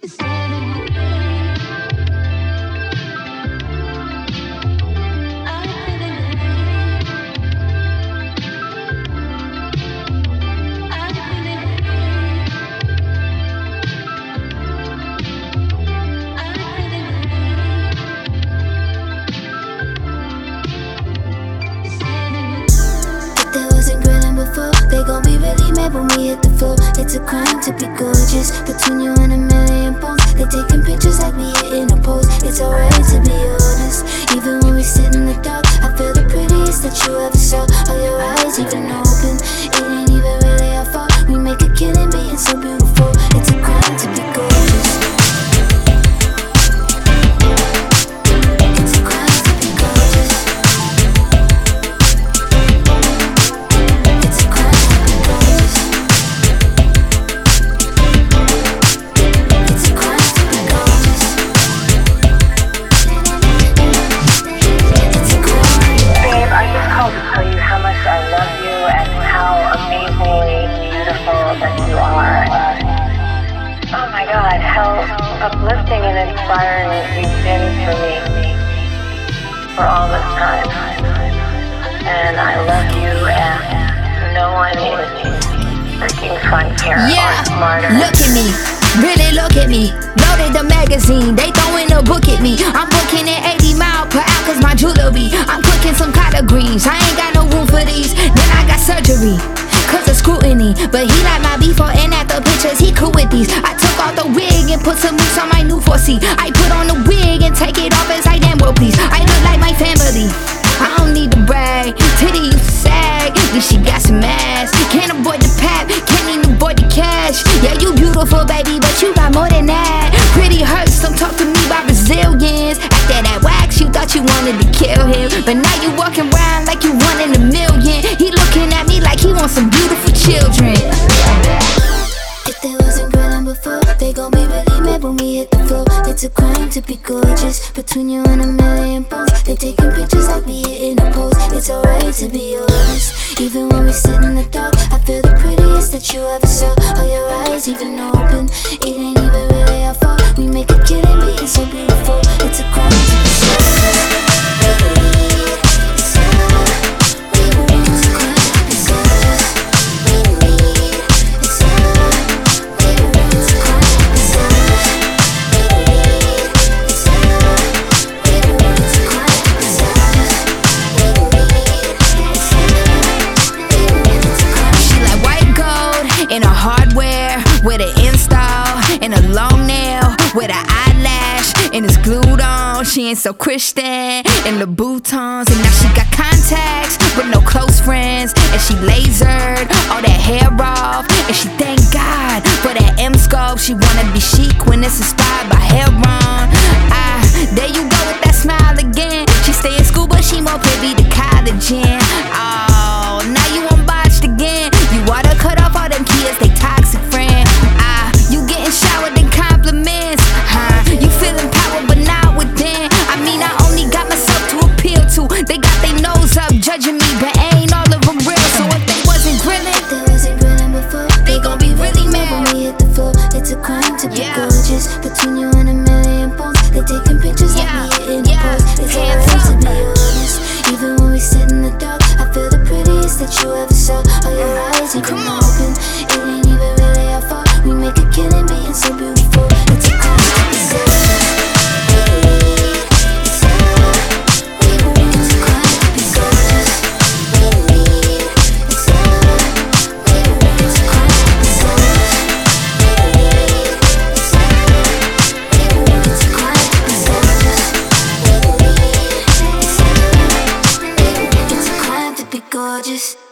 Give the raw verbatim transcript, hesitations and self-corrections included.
They gon' be really mad when we hit the floor. It's a crime to be gorgeous. Between you and a million poles, they taking pictures like we hitting a pose. It's alright to be honest. Even when we sit in the dark, I feel the prettiest that you ever saw. All your eyes even open. It ain't even really our fault. We make a killing being so beautiful. It's a crime to be gorgeous. It's a crime to be gorgeous. It's a crime. Oh my God, how uplifting and inspiring you've been for me for all this time. And I love you, and no one is freaking funnier yeah, or smarter. Look at me, really look at me. Loaded the magazine, they throwing a book at me. I'm booking at eighty miles per hour cause my jewelry. I'm cooking some collard greens, I ain't got no room for these. Then I got surgery cause of scrutiny, but he like my before and after pictures, he cool with these. I took off the wig and put some mousse on my new four C. I put on the wig and take it off as I damn well please. I look like my family, I don't need to brag. Titty used to sag, then she got some ass. Can't avoid the pap, can't even avoid the cash. Yeah, you beautiful baby, but you got more than that. Pretty hurts, don't talk to me about Brazilians. After that wax, you thought you wanted to kill him, but now you walking around like you one in a million. He looking at me like he wants some beautiful children. If they wasn't grilling before, they gon' be really mad when we hit the floor. It's a crime to be gorgeous. Between you and a million poles, they taking pictures like we hitting a pose. It's alright to be honest. Even when we sit in the dark, I feel the prettiest that you ever saw. All your eyes even open. It ain't even really our fault. We make a killing being so beautiful. It's a crime to be gorgeous. With an install and a long nail, with an eyelash and it's glued on. She ain't so Christian in Louboutins, and now she got contacts but no close friends. And she lasered all that hair off, and she thank God for that M scope. She wanna be chic when it's inspired by Heron. Ah, there you go with that smile again. She stay in school but she more privy to college in. Oh, now you unbotched again. You oughta cut off all them kids, they toxic friends. Showered in compliments, huh? You feeling power but not within. I mean, I only got myself to appeal to. They got their nose up judging me, but ain't all of them real. So if they wasn't grilling, if they wasn't grilling before, they gon' be really mad when we hit the floor. It's a crime to be yeah. gorgeous. Between you and a million poles, they taking pictures yeah. like we hitting yeah. a pose. It's alright to be honest. Even when we sit in the dark, I feel the prettiest that you ever saw. All your eyes even open. It ain't even really our fault. We make a killing being so beautiful. It's a crime to be gorgeous. It's a crime to be gorgeous. It's a crime to be gorgeous. It's a crime to be gorgeous. It's a crime to be gorgeous.